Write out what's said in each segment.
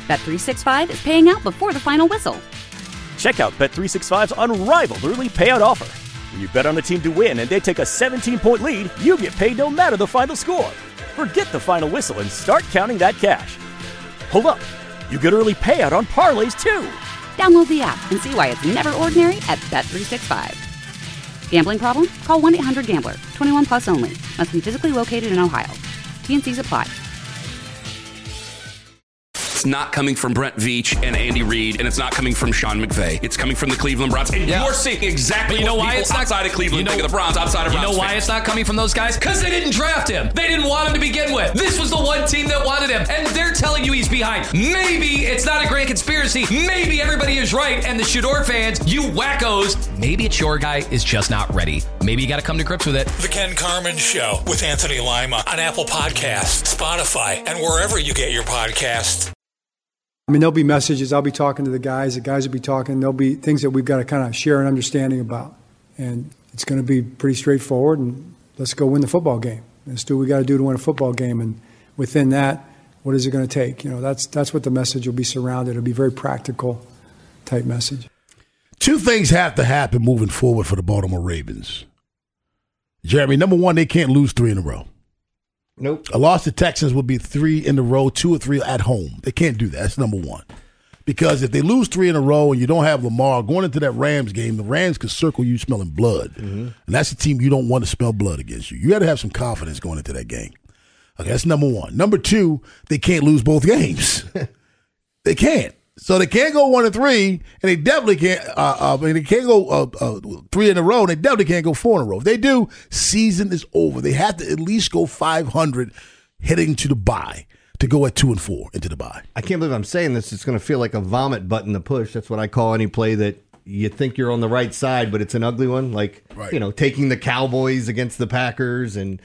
Bet365 is paying out before the final whistle. Check out Bet365's unrivaled early payout offer. When you bet on a team to win and they take a 17-point lead, you get paid no matter the final score. Forget the final whistle and start counting that cash. Hold up. You get early payout on parlays, too. Download the app and see why it's never ordinary at Bet365. Gambling problem? Call 1-800-GAMBLER. 21 plus only. Must be physically located in Ohio. T&Cs apply. It's not coming from Brent Veach and Andy Reid, and it's not coming from Sean McVay. It's coming from the Cleveland Browns. And you're seeing exactly what people outside of Cleveland think of the Browns, outside of Browns. You know why it's not coming from those guys? Because they didn't draft him. They didn't want him to begin with. This was the one team that wanted him, and they're telling you he's behind. Maybe it's not a grand conspiracy. Maybe everybody is right, and the Shador fans, you wackos, maybe it's your guy is just not ready. Maybe you got to come to grips with it. The Ken Carman Show with Anthony Lima on Apple Podcasts, Spotify, and wherever you get your podcasts. I mean, there'll be messages. I'll be talking to the guys will be talking. There'll be things that we've got to kind of share an understanding about. And it's going to be pretty straightforward, and let's go win the football game. Let's do what we got to do to win a football game. And within that, what is it going to take? You know, that's what the message will be surrounded. It'll be a very practical type message. Two things have to happen moving forward for the Baltimore Ravens. Jeremy, number one, they can't lose 3 in a row. Nope. A loss to Texans would be 3 in a row, 2 or 3 at home. They can't do that. That's number one. Because if they lose 3 in a row and you don't have Lamar going into that Rams game, the Rams could circle you smelling blood. Mm-hmm. And that's a team you don't want to smell blood against you. You got to have some confidence going into that game. Okay, that's number one. Number two, they can't lose both games. They can't. So they can't go 1-3, and they definitely can't. They can't go 3 in a row, and they definitely can't go 4 in a row. If they do, season is over. They have to at least go 500 heading to the bye to go at 2-4 into the bye. I can't believe I'm saying this. It's going to feel like a vomit button to push. That's what I call any play that you think you're on the right side, but it's an ugly one. Like taking the Cowboys against the Packers and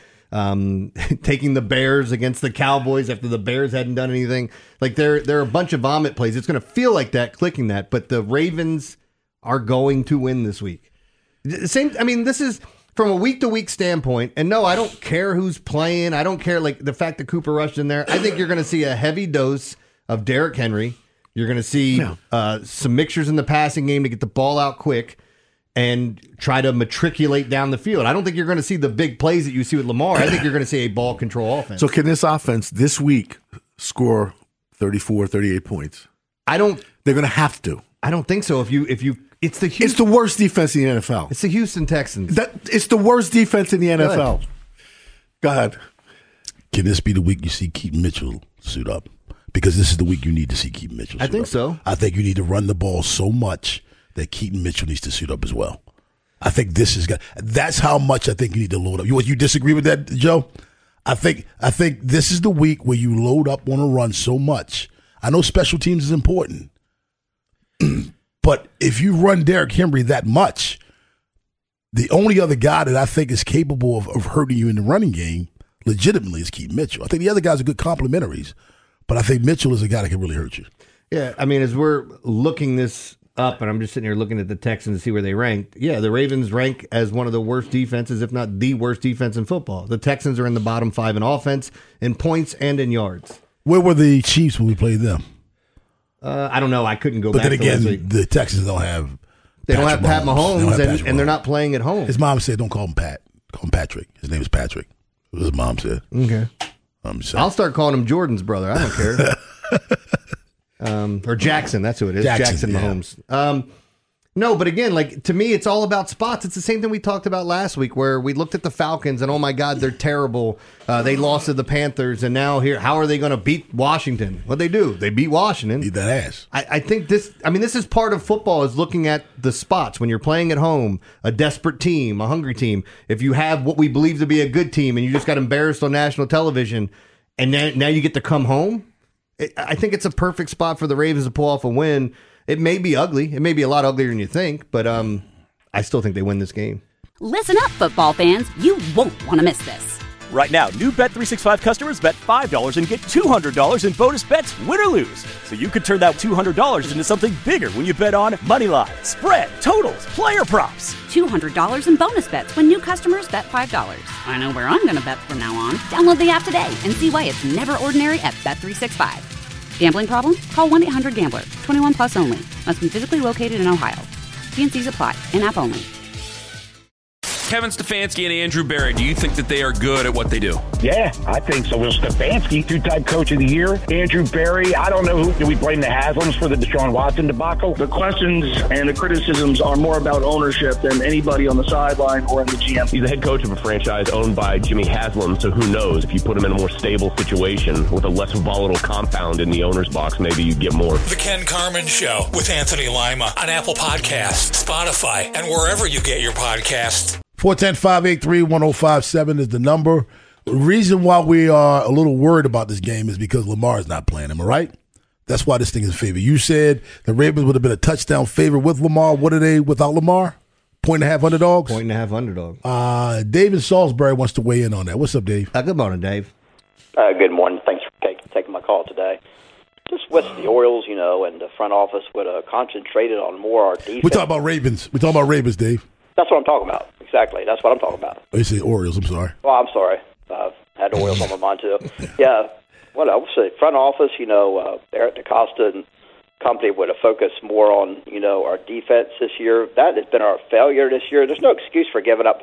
taking the Bears against the Cowboys after the Bears hadn't done anything. Like there are a bunch of vomit plays. It's going to feel like that, clicking that, but the Ravens are going to win this week. Same. I mean, this is from a week-to-week standpoint, and no, I don't care who's playing. I don't care, like, the fact that Cooper Rush in there. I think you're going to see a heavy dose of Derrick Henry. You're going to see some mixtures in the passing game to get the ball out quick and try to matriculate down the field. I don't think you're going to see the big plays that you see with Lamar. I think you're going to see a ball control offense. So can this offense this week score 34, 38 points? They're going to have to. I don't think so. It's the worst defense in the NFL. It's the Houston Texans. It's the worst defense in the NFL. Go ahead. Can this be the week you see Keaton Mitchell suit up? Because this is the week you need to see Keaton Mitchell suit up. I think so. I think you need to run the ball so much that Keaton Mitchell needs to suit up as well. I think that's how much I think you need to load up. You disagree with that, Joe? I think this is the week where you load up on a run so much. I know special teams is important, but if you run Derrick Henry that much, the only other guy that I think is capable of hurting you in the running game legitimately is Keaton Mitchell. I think the other guys are good complementaries, but I think Mitchell is a guy that can really hurt you. Yeah, I mean, as we're looking this up, and I'm just sitting here looking at the Texans to see where they ranked. Yeah, the Ravens rank as one of the worst defenses, if not the worst defense in football. The Texans are in the bottom 5 in offense, in points, and in yards. Where were the Chiefs when we played them? I don't know. I couldn't go back. But then again, the Texans don't have. They don't have Pat Mahomes, and they're not playing at home. His mom said, "Don't call him Pat. Call him Patrick." His name is Patrick. What his mom said. Okay. I'll start calling him Jordan's brother. I don't care. Or Jackson. That's who it is. Jackson Mahomes. No, but again, like, to me, it's all about spots. It's the same thing we talked about last week, where we looked at the Falcons and, oh my God, they're terrible. They lost to the Panthers, and now how are they going to beat Washington? What'd they do? They beat Washington. Beat that ass. I think this is part of football, is looking at the spots when you're playing at home, a desperate team, a hungry team. If you have what we believe to be a good team and you just got embarrassed on national television, and now you get to come home, I think it's a perfect spot for the Ravens to pull off a win. It may be ugly. It may be a lot uglier than you think, but I still think they win this game. Listen up, football fans. You won't want to miss this. Right now, new Bet365 customers bet $5 and get $200 in bonus bets, win or lose. So you could turn that $200 into something bigger when you bet on moneyline, spread, totals, player props. $200 in bonus bets when new customers bet $5. I know where I'm going to bet from now on. Download the app today and see why it's never ordinary at Bet365. Gambling problem? Call 1-800-GAMBLER. 21 plus only. Must be physically located in Ohio. T&Cs apply. In-app only. Kevin Stefanski and Andrew Berry, do you think that they are good at what they do? Yeah, I think so. Will Stefanski, two-time coach of the year. Andrew Berry, I don't know who. Do we blame the Haslams for the Deshaun Watson debacle? The questions and the criticisms are more about ownership than anybody on the sideline or in the GM. He's the head coach of a franchise owned by Jimmy Haslam, so who knows? If you put him in a more stable situation with a less volatile compound in the owner's box, maybe you get more. The Ken Carman Show with Anthony Lima on Apple Podcasts, Spotify, and wherever you get your podcasts. 410-583-1057 is the number. The reason why we are a little worried about this game is because Lamar is not playing. Am I right? That's why this thing is a favorite. You said the Ravens would have been a touchdown favorite with Lamar. What are they without Lamar? 1.5 underdogs? 1.5 underdog. David Salisbury wants to weigh in on that. What's up, Dave? Good morning, Dave. Good morning. Thanks for taking my call today. Just with the Orioles, and the front office would have concentrated on more our defense. We're talking about Ravens. We're talking about Ravens, Dave. That's what I'm talking about. Exactly. That's what I'm talking about. Oh, you say Orioles. I'm sorry. Well, I'm sorry. I've had the Orioles on my mind, too. Yeah. What else? Front office, Eric DeCosta and company would have focused more on, our defense this year. That has been our failure this year. There's no excuse for giving up,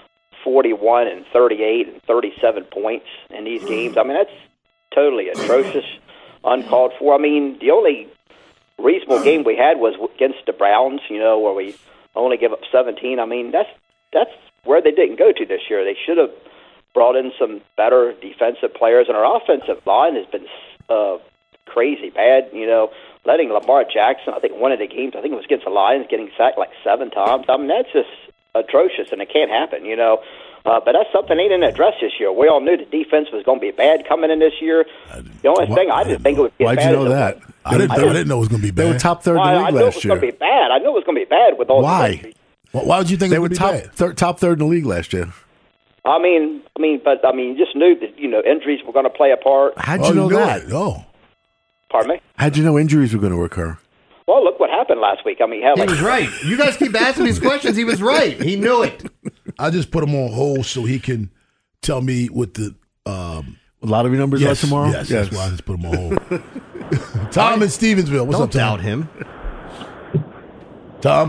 41 and 38 and 37 points in these games. I mean, that's totally atrocious, uncalled for. I mean, the only reasonable game we had was against the Browns, where we only give up 17. I mean, that's where they didn't go to this year. They should have brought in some better defensive players, and our offensive line has been crazy bad. Letting Lamar Jackson, I think one of the games, I think it was against the Lions, getting sacked 7 times. I mean, that's just atrocious, and it can't happen, But that's something they didn't address this year. We all knew the defense was going to be bad coming in this year. The only thing I didn't think it would be bad. Why'd you know that? I didn't know it was going to be bad. They were top third in the league last year. I knew it was going to be bad. I knew it was going to be bad with all the injuries. Why would you think they it were would be bad? top third in the league last year? I mean, you just knew that injuries were going to play a part. How'd you know that? Oh, pardon me. How'd you know injuries were going to occur? Well, look what happened last week. I mean, he was right. You guys keep asking these questions. He was right. He knew it. I just put him on hold so he can tell me what the lottery numbers are tomorrow. Yes, that's why I just put him on hold. Tom in Stevensville. What's up, Tom? Don't doubt him. Tom.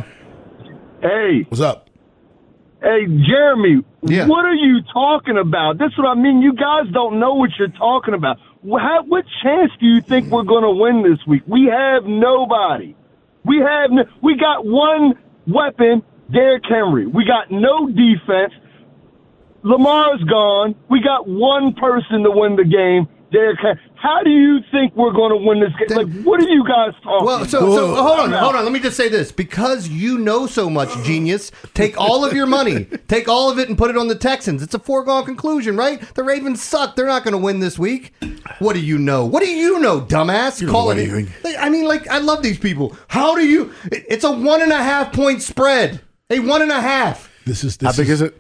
Hey. What's up? Hey, Jeremy, what are you talking about? That's what I mean. You guys don't know what you're talking about. What chance do you think we're going to win this week? We have nobody. We got one weapon, Derrick Henry. We got no defense. Lamar's gone. We got one person to win the game, Derrick Henry. How do you think we're going to win this game? What are you guys talking about? So hold on. Let me just say this. Because you know so much, genius, take all of your money, take all of it and put it on the Texans. It's a foregone conclusion, right? The Ravens suck. They're not going to win this week. What do you know? What do you know, dumbass? You don't know anything. I mean, I love these people. How do you? It's a 1.5 point spread. A 1.5. This How big is it?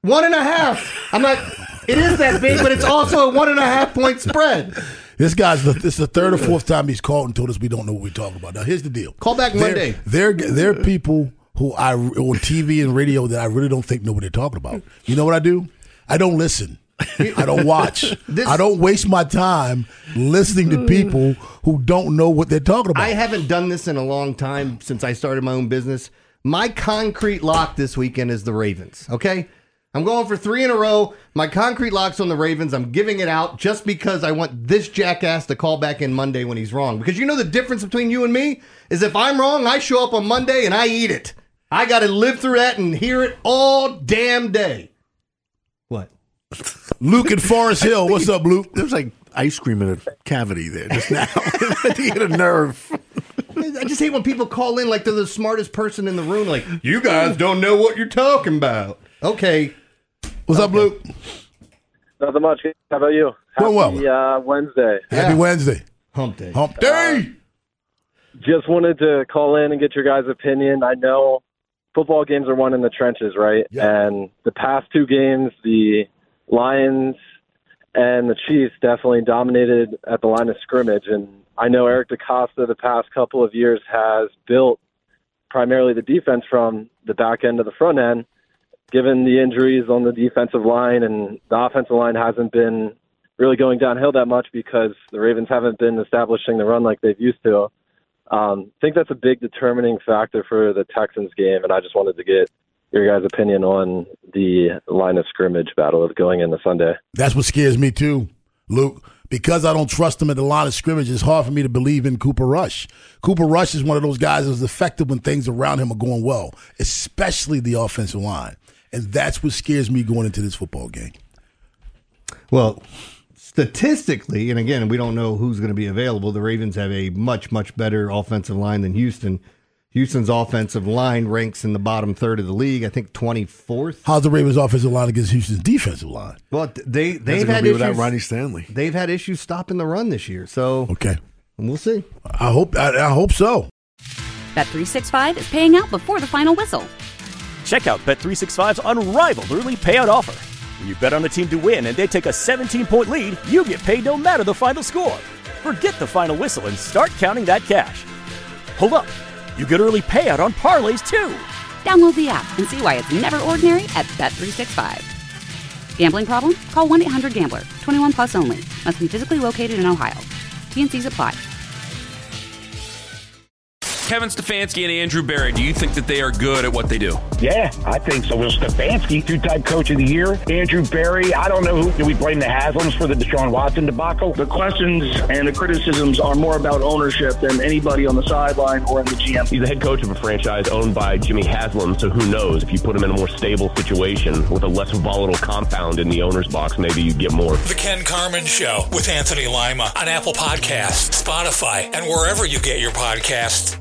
1.5. I'm not. It is that big, but it's also a 1.5 point spread. This is the third or fourth time he's called and told us we don't know what we're talking about. Now, here's the deal. Call back Monday. There are people who on TV and radio that I really don't think know what they're talking about. You know what I do? I don't listen. I don't watch. I don't waste my time listening to people who don't know what they're talking about. I haven't done this in a long time since I started my own business. My concrete lock this weekend is the Ravens, okay? I'm going for 3 in a row. My concrete lock's on the Ravens. I'm giving it out just because I want this jackass to call back in Monday when he's wrong. Because you know the difference between you and me is if I'm wrong, I show up on Monday and I eat it. I got to live through that and hear it all damn day. What? Luke in Forest Hill. What's up, Luke? There's ice cream in a cavity there just now. I hit a nerve. I just hate when people call in like they're the smartest person in the room. Like, you guys don't know what you're talking about. Okay. What's up, Luke? Nothing much. How about you? Happy Wednesday. Happy Wednesday. Hump day. Hump day. Just wanted to call in and get your guys' opinion. I know football games are won in the trenches, right? Yeah. And the past 2 games, the Lions and the Chiefs definitely dominated at the line of scrimmage. And I know Eric DeCosta the past couple of years has built primarily the defense from the back end to the front end. Given the injuries on the defensive line and the offensive line hasn't been really going downhill that much because the Ravens haven't been establishing the run like they've used to. I think that's a big determining factor for the Texans game, and I just wanted to get your guys' opinion on the line of scrimmage battle of going into Sunday. That's what scares me too, Luke. Because I don't trust him at the line of scrimmage, it's hard for me to believe in Cooper Rush. Cooper Rush is one of those guys that's effective when things around him are going well, especially the offensive line. And that's what scares me going into this football game. Well, statistically, and again, we don't know who's going to be available, the Ravens have a much, much better offensive line than Houston. Houston's offensive line ranks in the bottom third of the league, I think 24th. How's the Ravens' offensive line against Houston's defensive line? Well, they've had issues without Ronnie Stanley. They've had issues stopping the run this year, so okay, we'll see. I hope so. Bet365 is paying out before the final whistle. Check out Bet365's unrivaled early payout offer. When you bet on a team to win and they take a 17-point lead, you get paid no matter the final score. Forget the final whistle and start counting that cash. Hold up. You get early payout on parlays, too. Download the app and see why it's never ordinary at Bet365. Gambling problem? Call 1-800-GAMBLER. 21 plus only. Must be physically located in Ohio. T&Cs apply. Kevin Stefanski and Andrew Berry, do you think that they are good at what they do? Yeah, I think so. Will Stefanski, two-time coach of the year. Andrew Berry, I don't know who. Do we blame the Haslams for the Deshaun Watson debacle? The questions and the criticisms are more about ownership than anybody on the sideline or in the GM. He's the head coach of a franchise owned by Jimmy Haslam, so who knows? If you put him in a more stable situation with a less volatile compound in the owner's box, maybe you get more. The Ken Carman Show with Anthony Lima on Apple Podcasts, Spotify, and wherever you get your podcasts.